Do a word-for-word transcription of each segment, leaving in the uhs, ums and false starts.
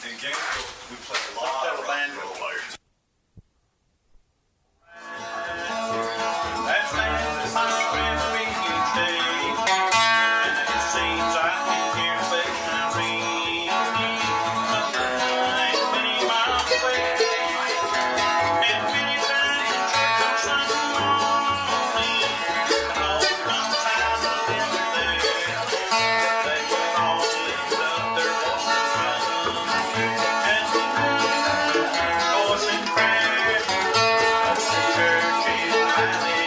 In Gainesville, we play a lot of rock and roll players. That's my memory each day, and it seems I can hear the bass ring many miles away. And many times in church on Sunday morning, and all the times I've been there, they would all lift up their voices as we voice in prayer. That's the church in the valley.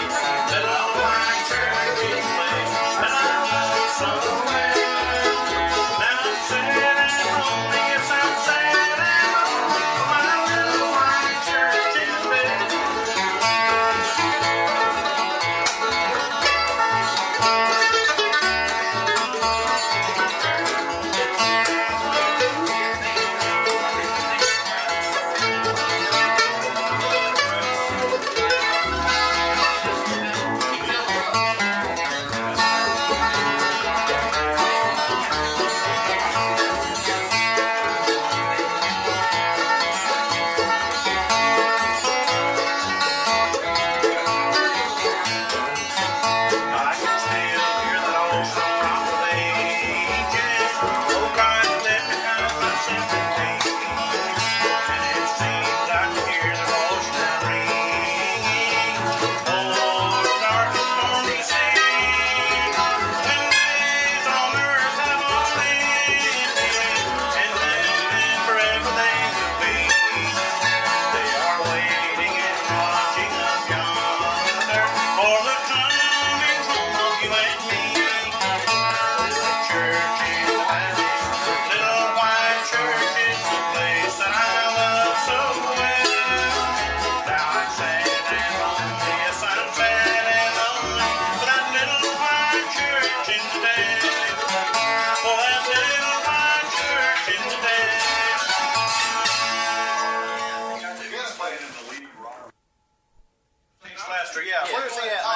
Yeah, where's he at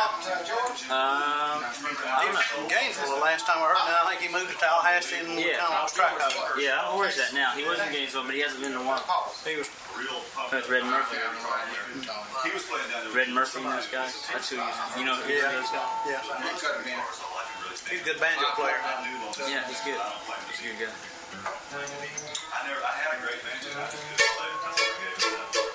now? Um, He was in Gainesville the last time I heard him. I think he moved to Tallahassee and Yeah. kind of lost track of it. yeah, I don't know where's that now. He was in Gainesville, but he hasn't been in a while. He was That's Red Murphy. He was playing down there. Red Murphy and those guys. That's who he's, you know who Yeah. those guys? yeah. He's a good banjo player. Yeah, he's good. He's a good guy. I never, I had a great banjo. I just couldn't play it. That's what I gave it up.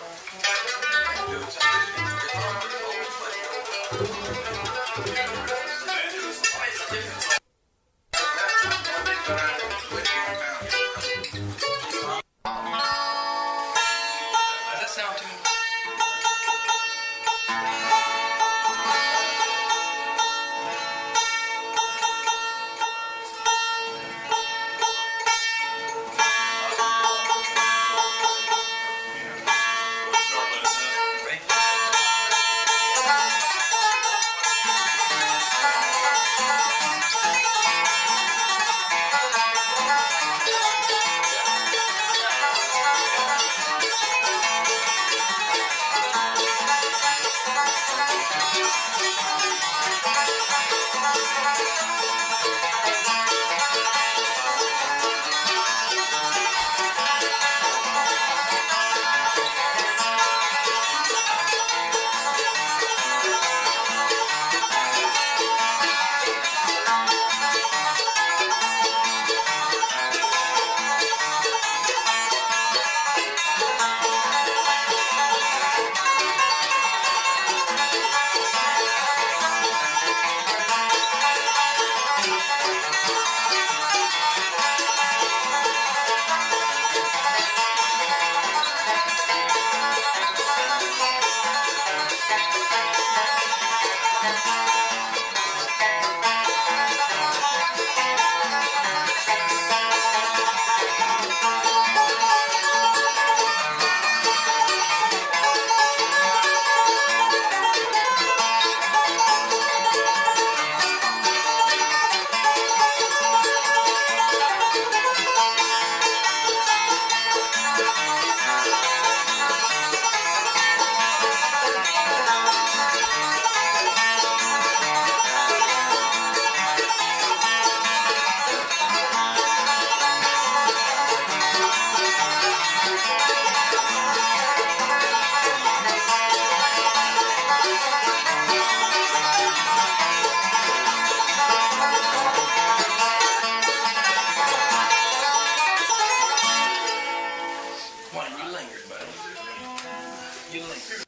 Does that sound too? Start letting up. Ready? everybody. You link.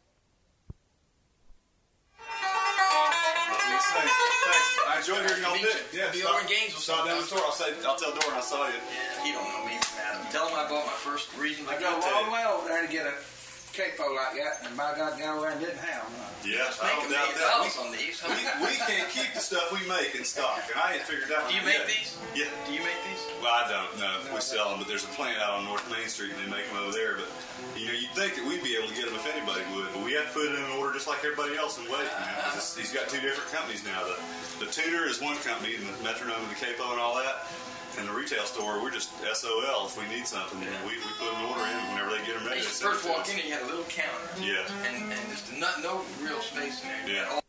Thanks. I enjoyed hearing y'all Meet bit. you. Yeah, Be stop- over in Gainesville Stop down the store. I'll say, I'll tell Doran I saw you. He don't know me, Adam. Tell him I bought my first reason to I go go a to. long way over there to get a capo like that, and by God, got over there and didn't have one. Yeah, I Make a don't doubt million that. dollars on these. We, we can't keep the stuff we make in stock, and I ain't figured out. Do you how to make do that. these? Yeah. Do you make these? Well, I don't know. We sell them, but there's a plant out on North Main Street, and they make them over there. But you know, you'd think that we'd be able to get them if anybody would, but we have to put it in an order just like everybody else and wait. Man, 'cause it's- he's got two different companies now. The the Tudor is one company, and the Metronome and the Capo and all that. And the retail store, we're just S O L if we need something. Yeah. We, we put an order in whenever they get them ready. You they send first it to walk us. in, you had a little counter. Yeah. And and just not, no real space in there. Yeah. All-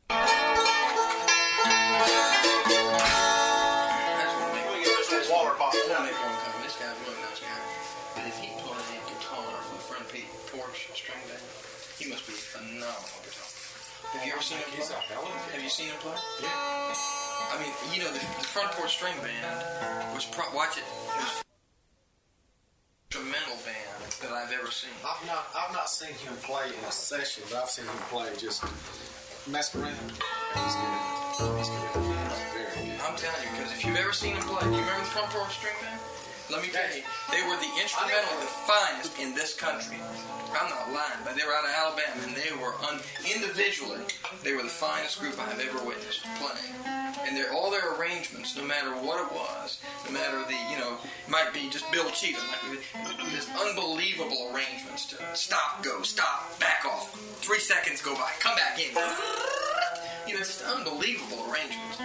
That's what make We get this little water bottle. That's what make one come. This guy's a really nice guy. But if he played a guitar for the front pe- porch string band, he must be a phenomenal guitar. Have you ever seen him play? He's a hell of a Have you seen him play? Yeah. I mean, you know, the, the front porch string band was pro- watch it. It was the instrumental band that I've ever seen. I've not, I've not seen him play in a session, but I've seen him play just mess around. He's good. He's good. He's very good. I'm telling you, because if you've ever seen them play, do you remember the front porch string band? Let me tell you, they were the instrumental, the finest in this country. I'm not lying, but they were out of Alabama, and they were un- individually, they were the finest group I've ever witnessed playing. And they're, all their arrangements, no matter what it was, no matter the, you know, it might be just Bill Cheatham, like this unbelievable arrangements to stop, go, stop, back off, three seconds go by, come back in. You know, just unbelievable arrangements.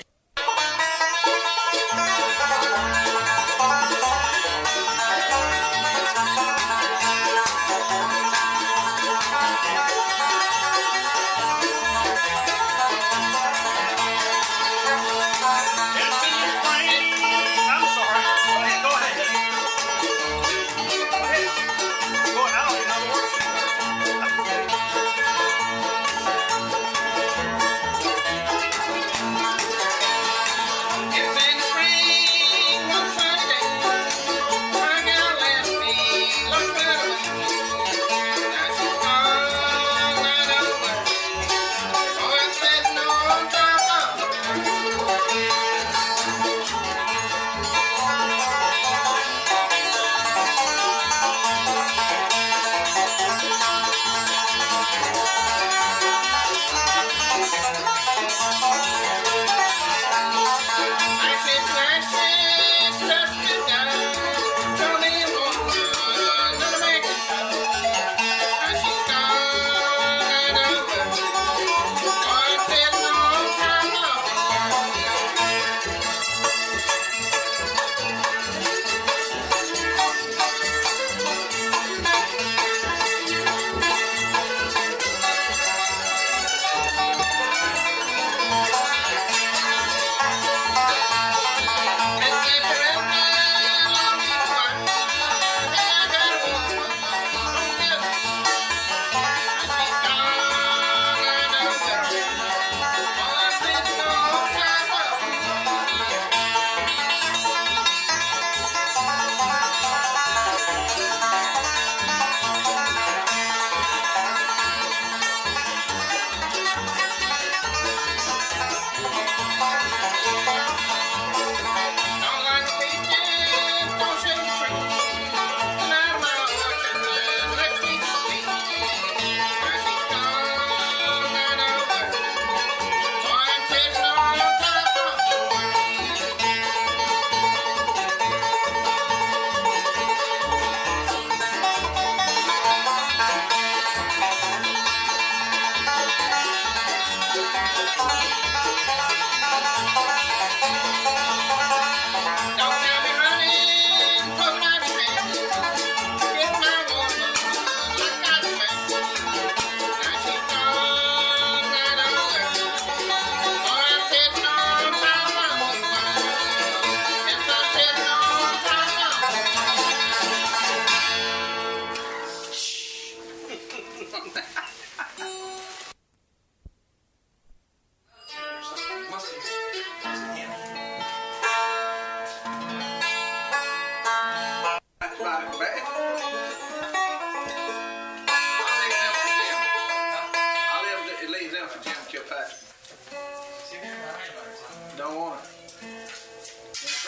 I'm sorry. Go ahead. Go ahead. Go ahead. Go ahead. I don't even know the words. If in spring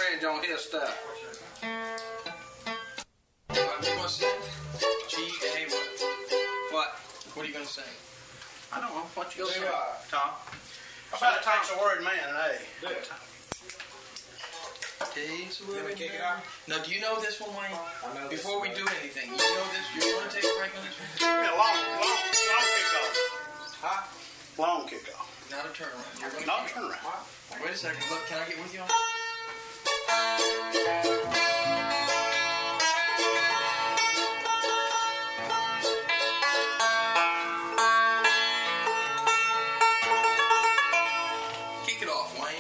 infringe on his stuff. What you gonna say? G A what? What? What are you gonna say? I don't know. What you gonna Do say, I? Tom? How about it takes a worried man an A? Do it. He's You want me to kick it out? Now, do you know this one, Wayne? I know this Before we one. do anything, you know this? You want to take a break on this one? Give me a long, long, long kickoff. Huh? Long kickoff. Not a turnaround. You're gonna Not a kick. turnaround. Wait a second. Look, can I get with you on? Kick it off, Wayne.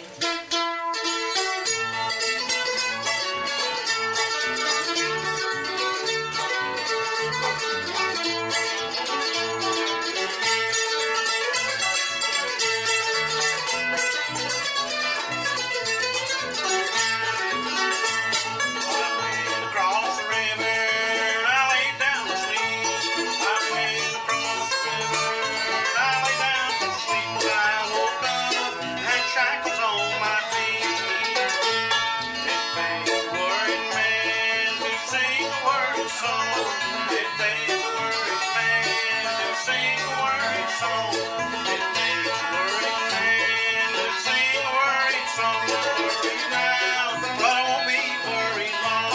Across the river, I lay down to sleep. I went across the river, I lay down to sleep. I woke up, had shackles on my feet. It takes a worried man to sing a worried song. It takes a worried man to sing a worried song. It takes a worried man to sing a worried song. Worried now, but I won't be worried long.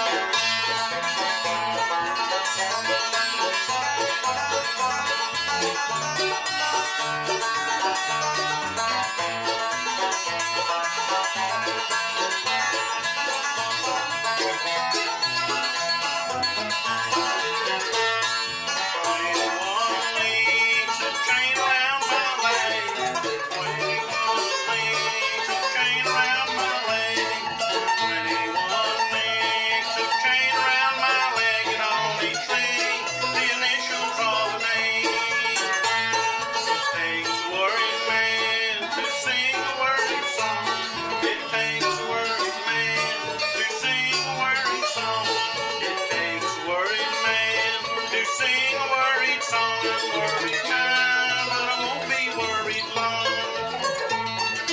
Twenty-one links of chain around my leg. Twenty-one links of chain around my leg. Twenty-one links of chain around my leg, and on each link the initials of a name. It takes a worried man to sing a worried song. It takes a worried man to sing a worried song. It takes a worried man to sing a worried song. I'm worried now, but I won't be worried long.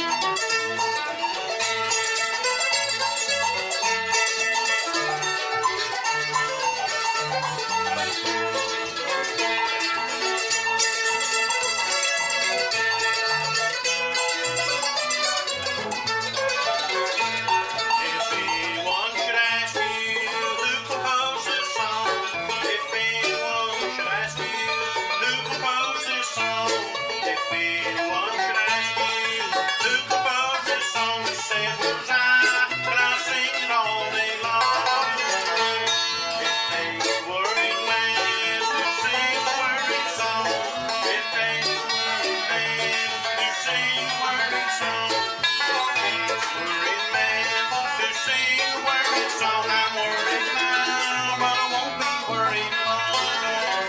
If anyone should ask you who composed this song, if anyone should ask you who composed this song, if anyone should ask you who composed this song, you say it was I, but I sing it all day long. It takes a worried man to sing a worried song. It takes a worried man to sing a worried song. Worried man to sing a worried song. I'm worried now, but I won't be worried long.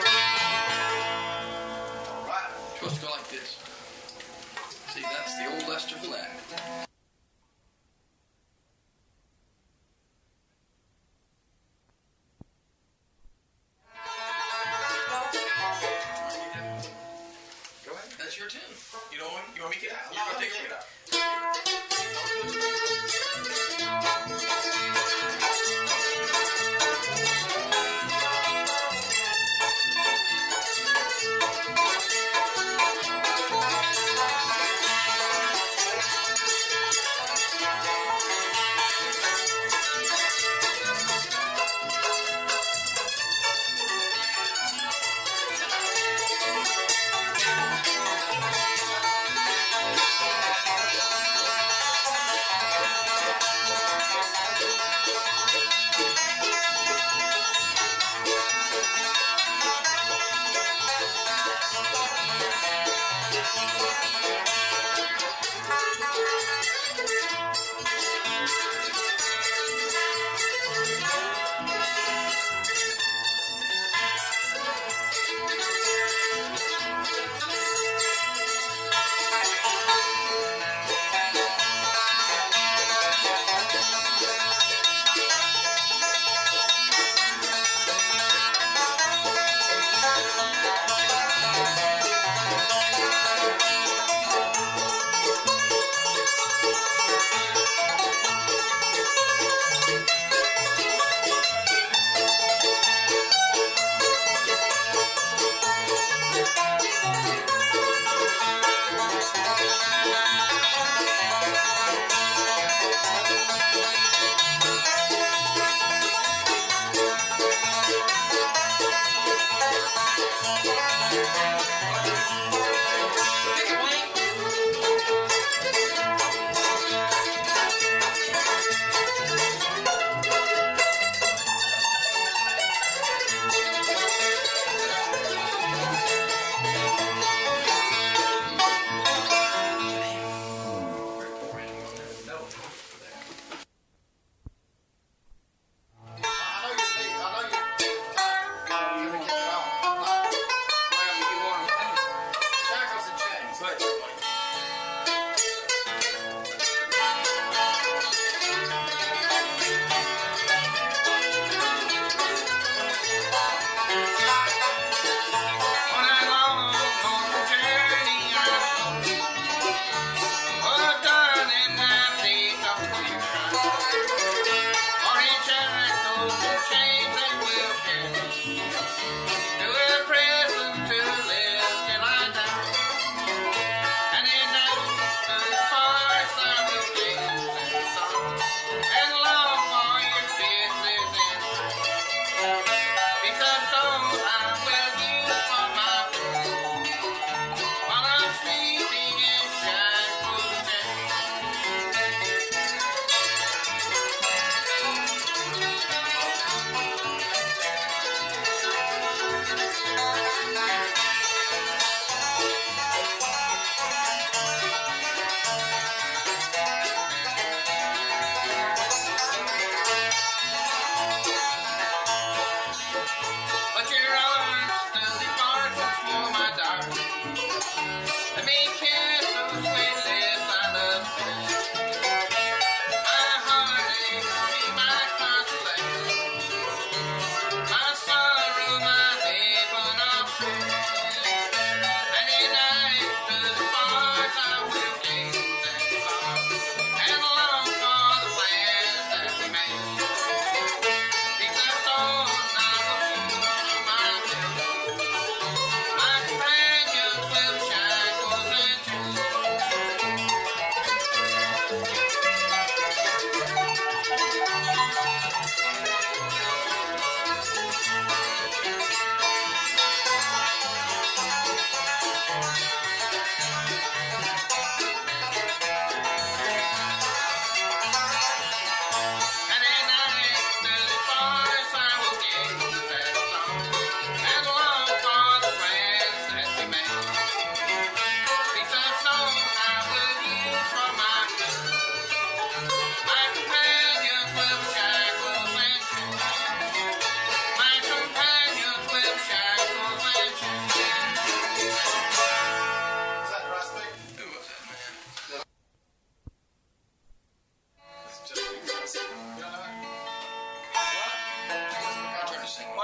Right. It's supposed to go like this. See, that's the old Lester flat. Go ahead. That's your tune. You don't want, you want me to get out? You want me to take it out?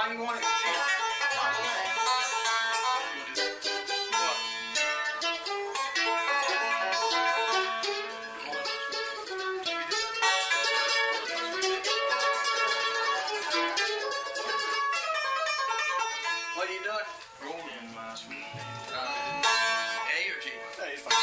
Why you want it? What are you doing? Rolling my sweet baby. Uh, A or G? hey, it's fine.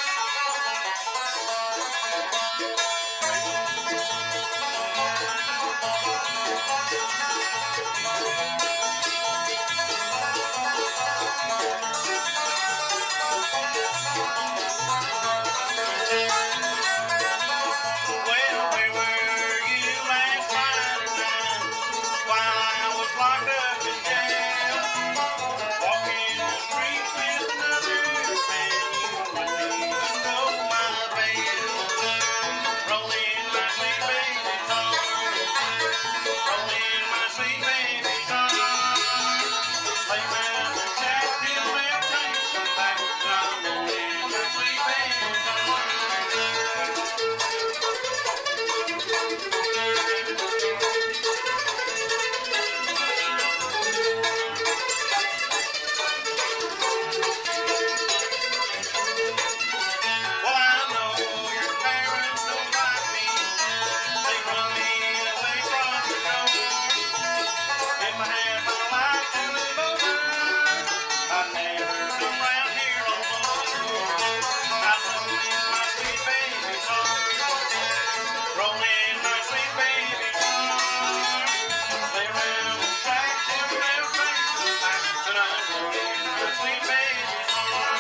Well, where were you last Friday night while I was locked up in jail? Walking the streets with another man, you wouldn't even know my bail. Rolling my sweet baby's arm, rolling my sweet baby's arm. Lay round the shack till their trains come back. I'm rolling my sweet baby's arm. Well, I know your parents don't like me. They run me away from the door. If I had my life to live over, I'd never come round here no more. I'm rolling my sweet baby's arm, rolling my sweet baby's arm. Lay round the shack till their friends come back, and I'm rolling my sweet baby's arm.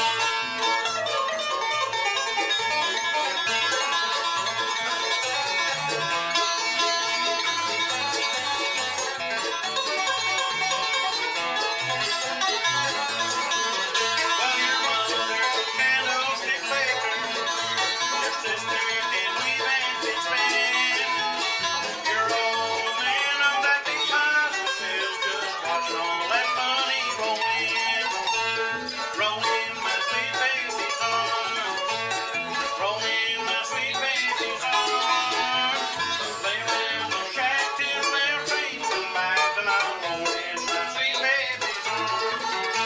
Well, your mother's a candlestick maker, your sister can weave and stitch man. Your old man on that big pile says just watching all that money roll in. Rolling my sweet baby's arm, rolling my sweet baby's arm. Lay around the shack till their trains come back, and I'm rolling my sweet baby's arm.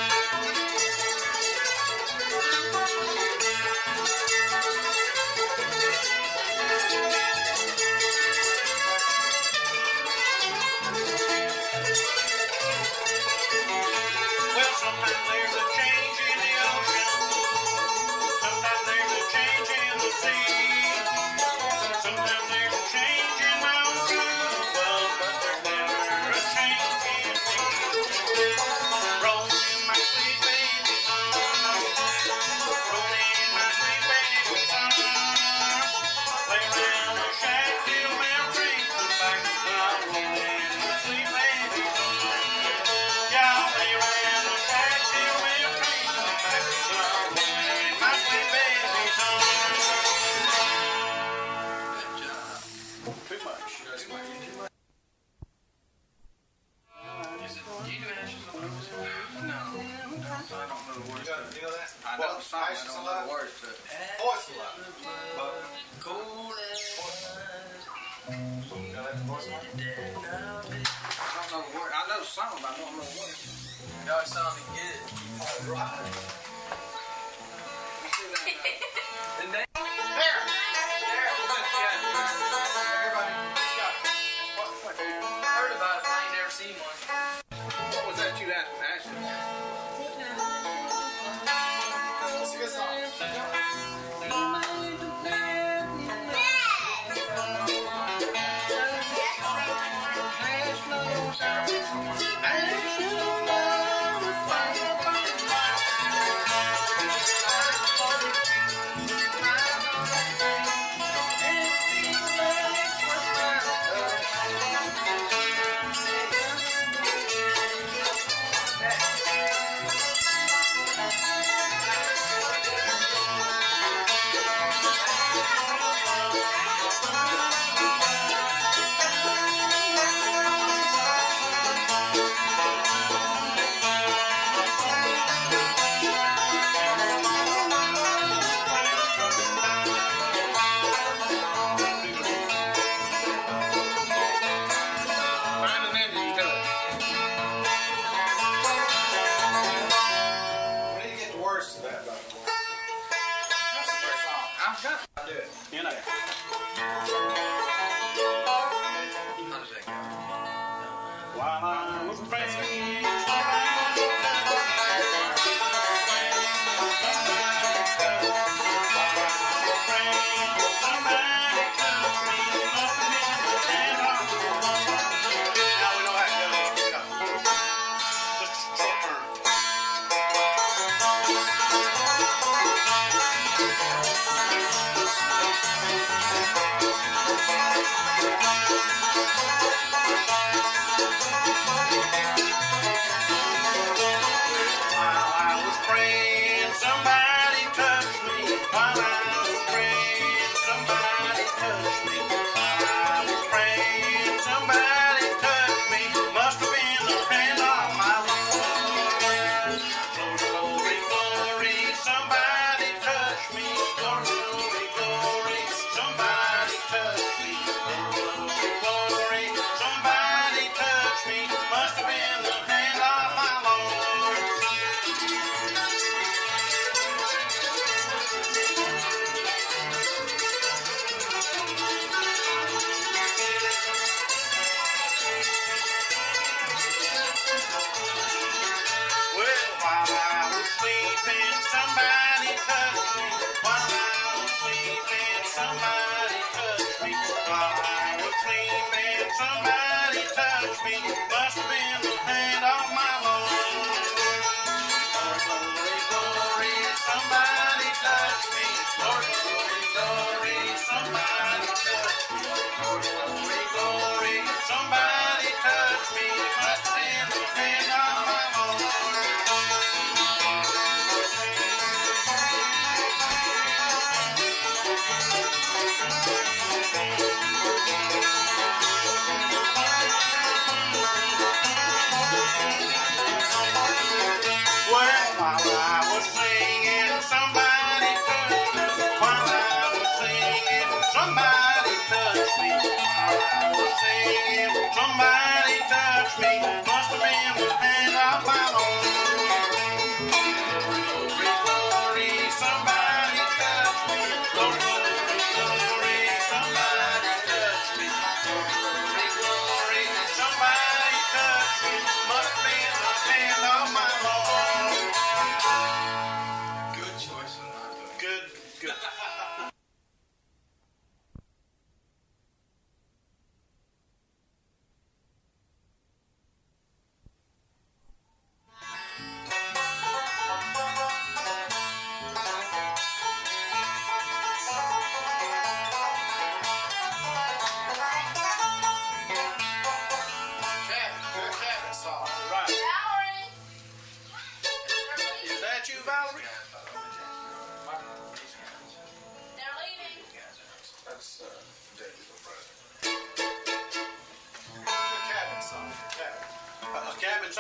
Well, sometimes there's a change in the ocean. Sometimes there's a change in the sea. Sometimes there's a change in my own true love, but there's never a change in me. Rolling my sweet baby's arm, rolling my sweet baby's arm. Lay around the shack till their trains come back, and I'm rolling my sweet baby's arm. Yeah, I'll lay around the shack till their trains come back, and I'm rolling my sweet baby's arm. Good job. Too much. Is it, do you do ashes on purpose? No. I don't know the You words. got you know that? I know the song, I don't know the words to it. Voice a lot. Cold as You know that voice a lot? I don't know the word. I know the song, but I don't know the words. y'all sounded good. All right. Let's see that. The name. There! There! Everybody, stop. What, what, I heard about it, but I ain't never seen one. what was that you had to ask? Sing a song. Thank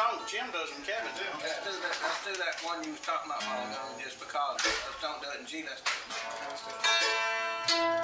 John, Jim does in cabin too. Let's do that. Let's do that one you was talking about a while ago. Just because. Let's don't do it in G. Let's do it.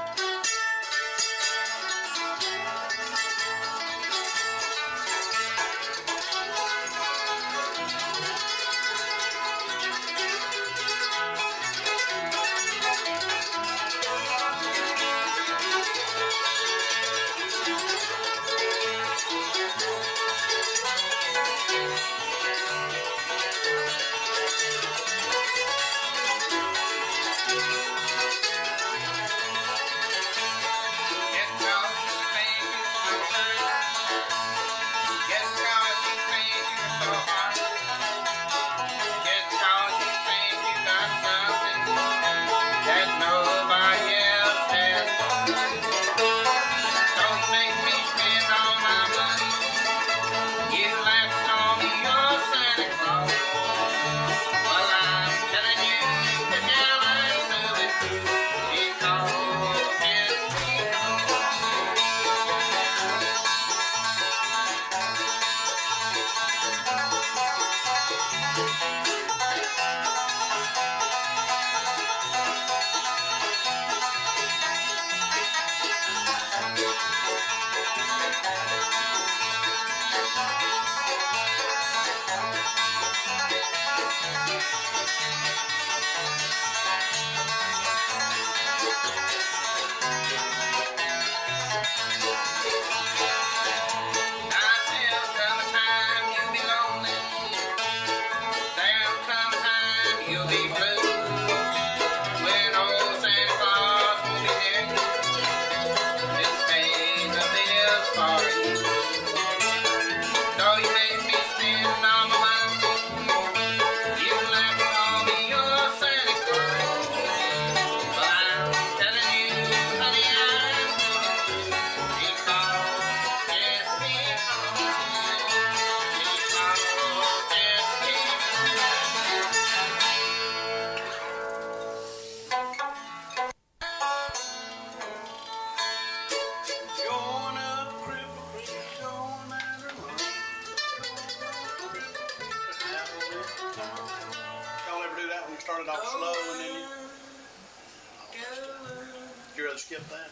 Started off slow and then you, you rather skip that?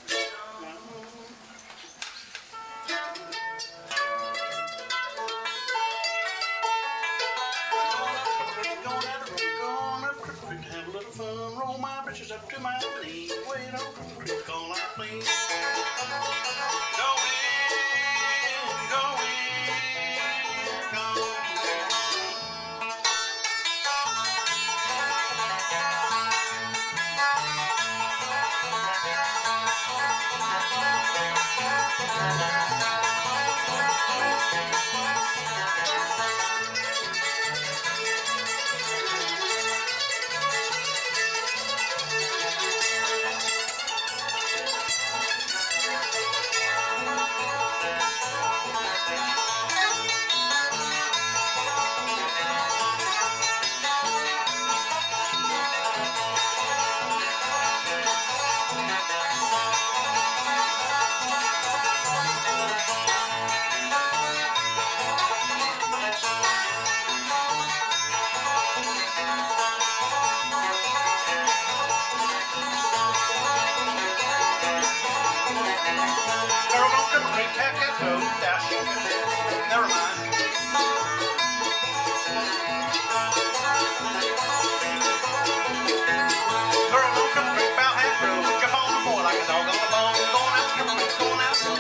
Going up the creek, have a little fun, roll my britches up to my knees, wait on the creek, all I please. Going, going, going. Never mind. Girl, don't come quick about half road. Jump on the board like a dog on the bone. Going out, going out, going out, going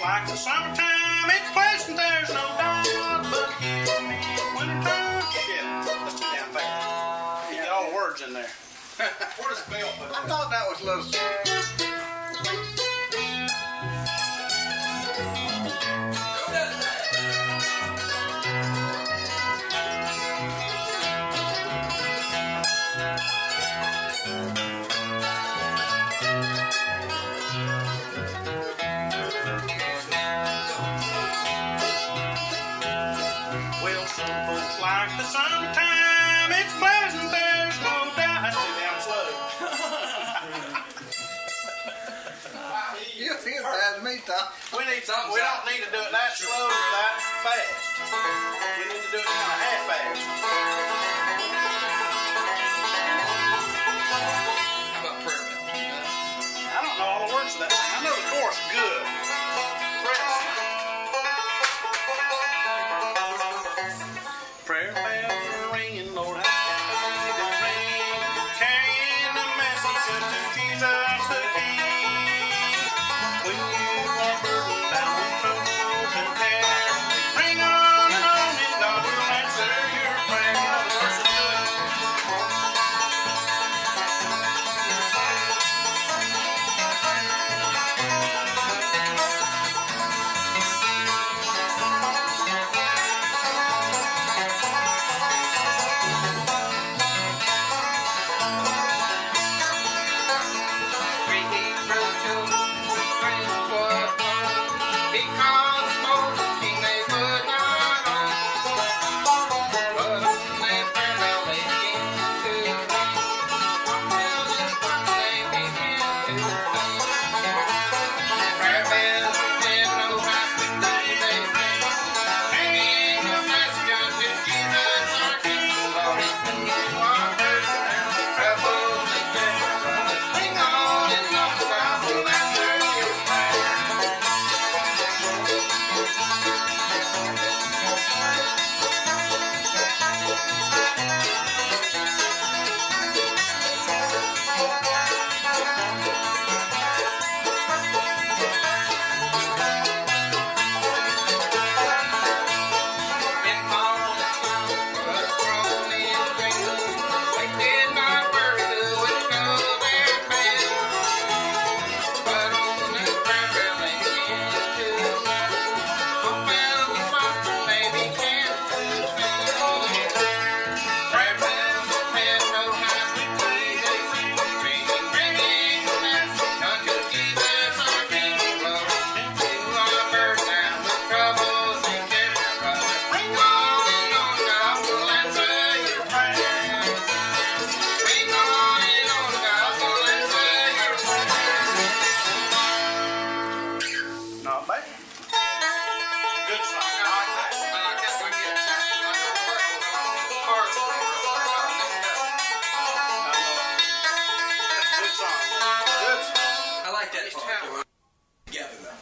like the summertime. It's pleasant, there's no doubt. But you and me in wintertime. Shit, that's too damn fast. You get all the words in there. Where does Bill put I it? thought that was a little. Well, some folks like the summertime. It's pleasant, there's no doubt. That's too damn slow. You feel bad to me, Tom. We need some. We don't need to do it that slow or that fast. We need to do it kind of half fast. How about prayer bell? I don't know all the words of that thing. I know the chorus good. Prayer bells are ringing, Lord, how they do ring, carrying the message of Jesus the King. When you are burdened down with troubles and care, ring on and on, and God will answer your prayer. You know the words are good. Not bad. Good song. I like that. I know. That's a good song. Good song. I like that part. Together though.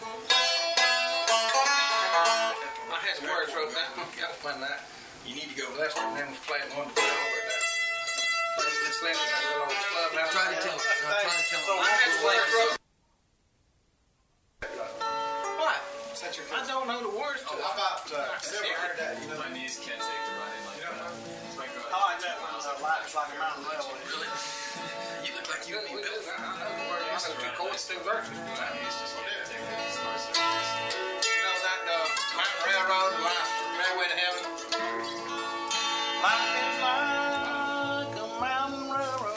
I had some words wrote down. Got to find that. You need to go. Lester and them was playing one to play over that. Let's let it go over the club. I'm trying to tell him. I'm trying to tell him. I had some words wrote. What? Is that your I don't know the words to Oh, it. how about, uh, never heard that, you know? My knees can't take the running like that. It's like, I like that one. The lights like a mountain railway. really? You look like you I need know Bill. the words. I know two chords, two verses. My knees just can't take it. It's not so You know that uh, Mountain Railroad, the line, Railway to Heaven? Life is like a mountain railroad.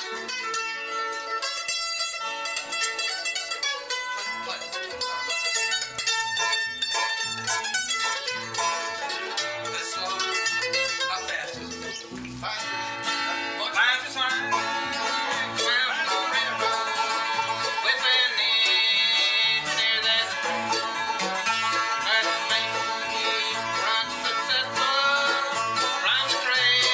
This song, how fast is it? Faster. Life is like a mountain railroad with an engineer that's that's making me run successful. Run the train.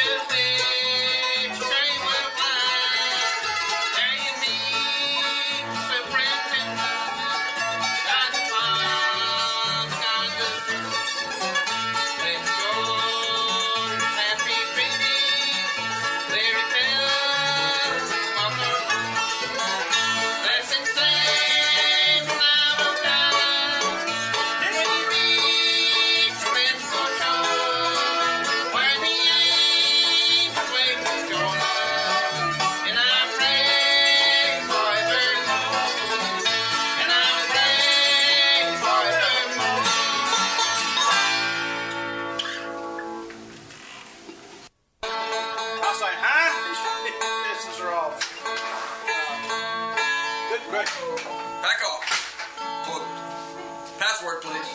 I'll say, huh? These misses are off. Good gracious. Back off. Hold. Password, please.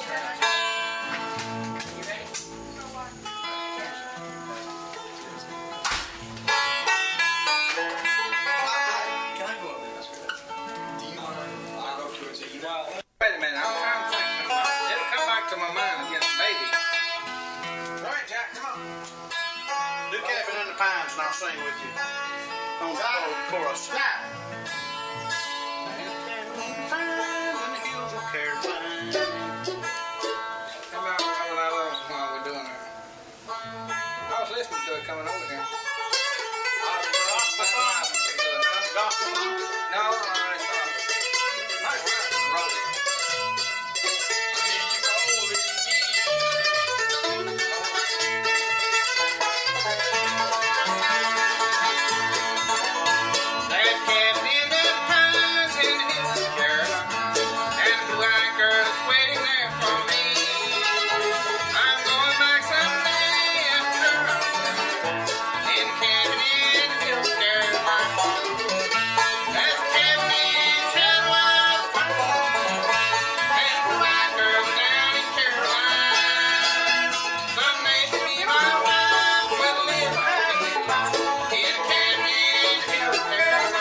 Can I go up there? Do you want to? I'll go through it. So you want? Wait a minute, I'm trying to think. It'll come back to my mind again, maybe. All right, Jack, come on. Do Cabin in the Pines and I'll sing with you. On the chorus. Jack. Come out over that little while we're doing it. I was listening to it coming over here. No, no, I saw it. My wife wrote it. That cabin in the pines in Hills, Carolina, and the white girl is waiting there for me. I'm going back someday after I'm in cabin in Hills, Carolina. That cabin in Chadwell Pines, and the white girl down in Carolina. Someday she'll be my wife, we'll live happy in cabin in Hills, Carolina.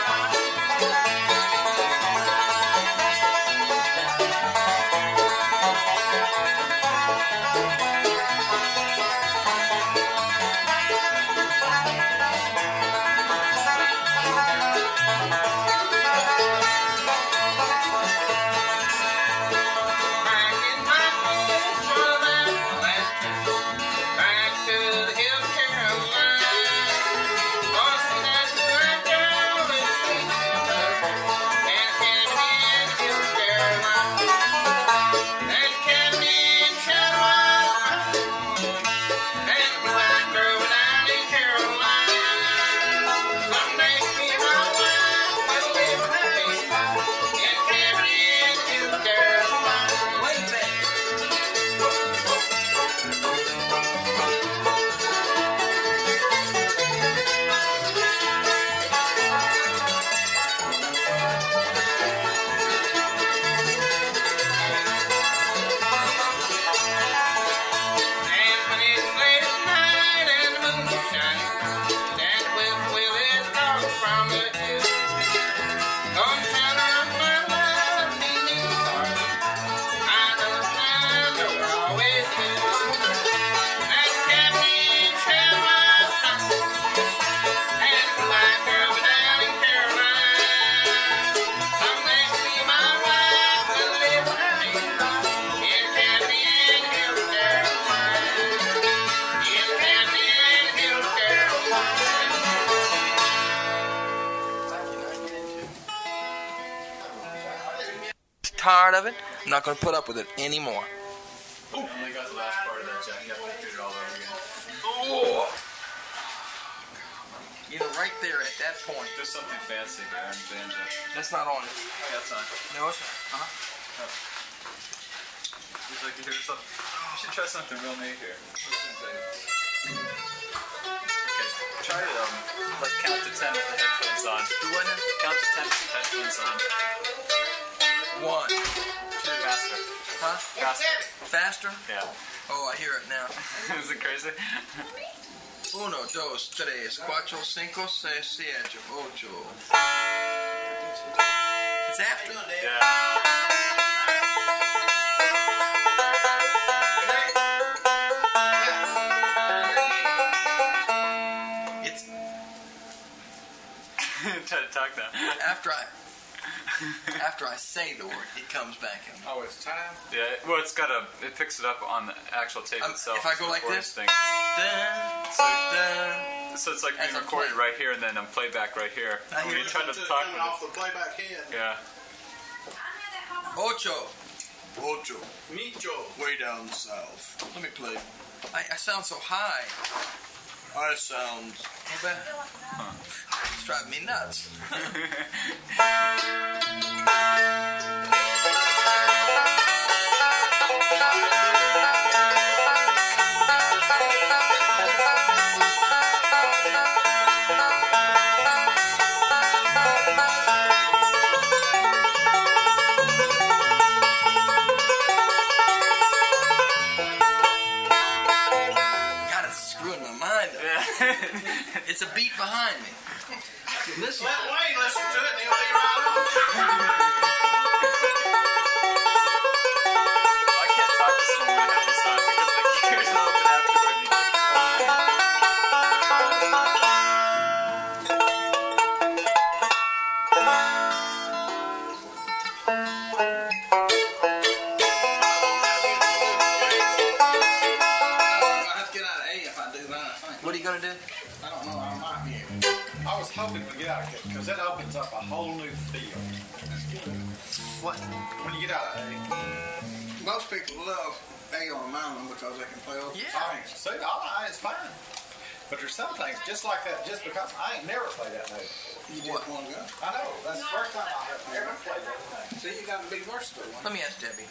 Back in my home for that last trip, back to the Hills, Carolina. Gonna see that white girl is sweet and cabin in Hills, Carolina. That cabin in Chadwell Pines, and the white girl down in Carolina. Someday she'll be my wife, we'll live happy in cabin in Hills, Carolina. Wait a minute. And when it's late at night and the moon is shining, that whippoorwill is calling from the hill. Come turn around my love, need me darling. I know it's time to always will. That cabin in Chadwell Pines, and the white girl down in Carolina. Someday she'll be my wife, we'll live happy in cabin in Hills, Carolina. In cabin in Hills, Carolina. Tired of it. I'm not going to put up with it anymore. I only got the last part of that, Jack. You have to do it all over again. Oh. You know, right there at that point. Just something fancy there on banjo. That's not on it. Oh, yeah, that's on. No, it's not. Uh-huh. Would you like to hear something? You should try something real neat here. Okay, try to um, like count to ten with the headphones on. Do what now? Count to ten with the headphones on. One. Faster. Huh? Faster. Faster? Yeah. Oh, I hear it now. Is it crazy? Uno, dos, tres, cuatro, cinco, seis, siete, ocho. It's after. Yeah. Try to talk now. After I after I say the word, it comes back in. Oh, it's time. Yeah, well, it's got a, it picks it up on the actual tape Um, itself. if I It's go the like recording this? thing. Dun, So, dun. so it's like As being I'm recorded playing. right here and then a playback right here. I When hear you it try to Listen talk coming with off the playback head. it. Yeah. Ocho. Ocho, Micho. way down south. Let me play. I, I sound so high. I sound. I bet. It's driving me nuts. God, it's screwing my mind up. It's a beat behind me. Listen. Let Wayne listen to it and he'll be right on. I can't talk to someone when I have this on because like here's a little bit afterward. And you're like, I have to get out of A if I do that, I think. What are you gonna do? I don't know, I might be able. I was hoping to get out of it because that opens up a whole new field. What? When you get out of A. Most people love A on a mountain because they can play over Yeah. Fine. See, all right, it's fine. But there's some things just like that, just because I ain't never played that note. You just want to go. I know. That's the first time I have ever played that thing. See, you got to be versatile. Let me ask Debbie.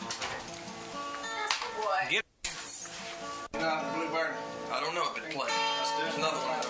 You know how to Bluebird? I don't know if it plays. Let's do it. Another one.